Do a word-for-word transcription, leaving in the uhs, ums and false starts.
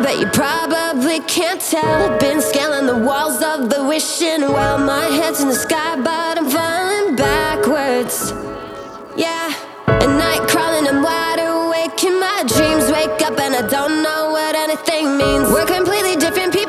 but you probably can't tell. I've been scaling the walls of the wishing well. My head's in the sky, but I'm falling backwards. Yeah, at night crawling, I'm wide awake in my dreams. Wake up and I don't know what anything means. We're completely different people.